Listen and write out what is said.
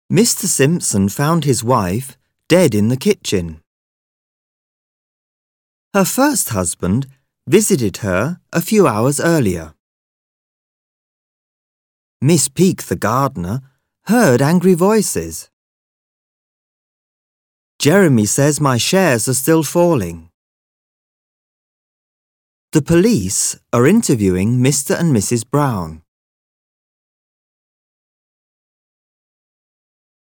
Mr. Simpson found his wife dead in the kitchen. Her first husband visited her a few hours earlier. Miss Peake, the gardener, heard angry voices. Jeremy says my shares are still falling. The police are interviewing Mr. and Mrs. Brown.